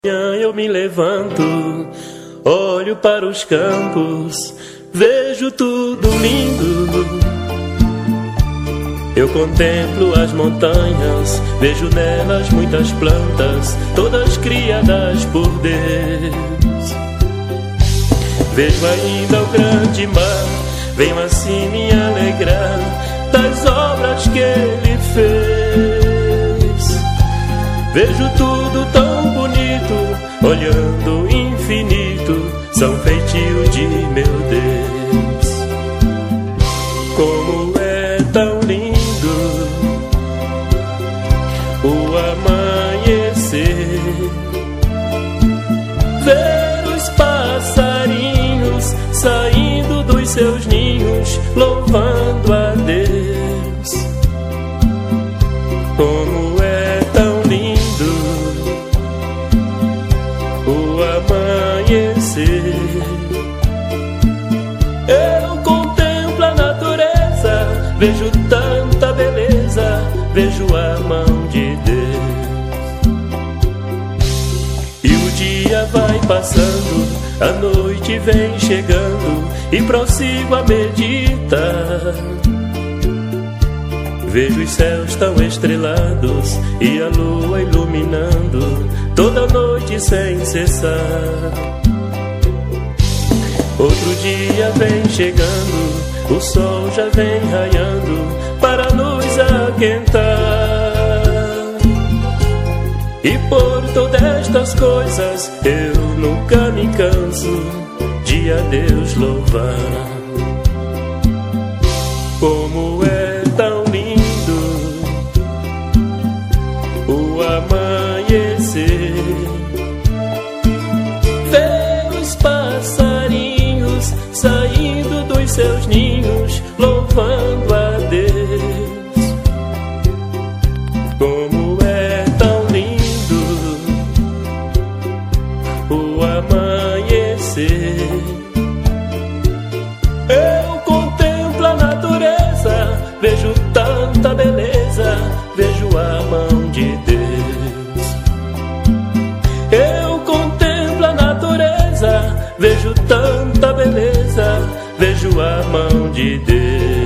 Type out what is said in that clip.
Eu me levanto, olho para os campos, vejo tudo lindo. Eu contemplo as montanhas, vejo nelas muitas plantas, todas criadas por Deus. Vejo ainda o grande mar, venho assim me alegrar das obras que Ele fez. Vejo tudo tão bonito, olhando o infinito, são feitio de meu Deus. Como é tão lindo o amanhecer, ver os passarinhos saindo dos seus ninhos, louvando a Deus. Como é tão lindo o amanhecer, eu contemplo a natureza, vejo tanta beleza, vejo a mão de Deus. E o dia vai passando, a noite vem chegando e prossigo a meditar. Vejo os céus tão estrelados e a lua iluminando toda noite sem cessar. Outro dia vem chegando, o sol já vem raiando para nos aquentar. E por todas estas coisas eu nunca me canso de a Deus louvar. Como é tão lindo o amanhecer, ver os passarinhos saindo dos seus ninhos, louvando a Deus. Como é tão lindo o amanhecer, eu contemplo a natureza, vejo tanta beleza, vejo a mão de Deus. Eu contemplo a natureza, vejo tanta beleza, vejo a mão de Deus.